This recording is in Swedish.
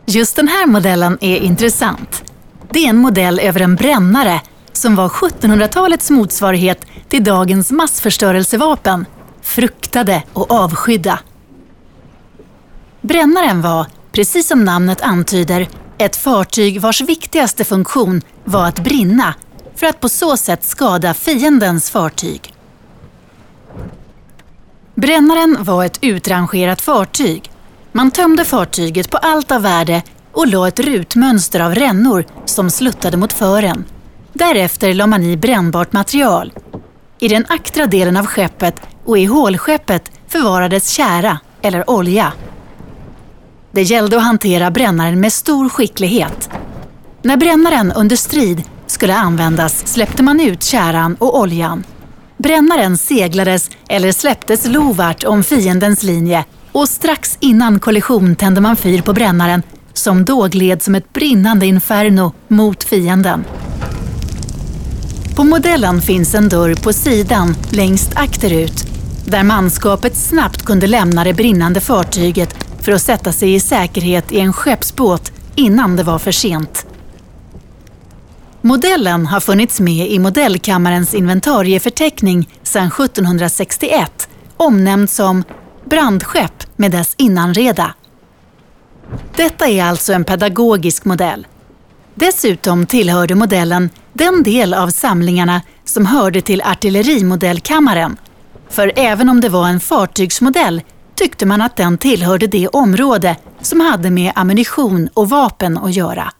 Just den här modellen är intressant. Det är en modell över en brännare som var 1700-talets motsvarighet till dagens massförstörelsevapen, fruktade och avskydda. Brännaren var, precis som namnet antyder, ett fartyg vars viktigaste funktion var att brinna för att på så sätt skada fiendens fartyg. Brännaren var ett utrangerat fartyg. Man tömde fartyget på allt av värde och la ett rutmönster av rännor som sluttade mot fören. Därefter la man i brännbart material. I den aktra delen av skeppet och i hålskeppet förvarades tjära eller olja. Det gällde att hantera brännaren med stor skicklighet. När brännaren under strid skulle användas släppte man ut tjäran och oljan. Brännaren seglades eller släpptes lovart om fiendens linje och strax innan kollision tände man fyr på brännaren som då gled som ett brinnande inferno mot fienden. På modellen finns en dörr på sidan längst akterut där manskapet snabbt kunde lämna det brinnande fartyget för att sätta sig i säkerhet i en skeppsbåt innan det var för sent. Modellen har funnits med i modellkammarens inventarieförteckning sedan 1761, omnämnd som brandskepp med dess innanreda. Detta är alltså en pedagogisk modell. Dessutom tillhörde modellen den del av samlingarna som hörde till artillerimodellkammaren. För även om det var en fartygsmodell tyckte man att den tillhörde det område som hade med ammunition och vapen att göra.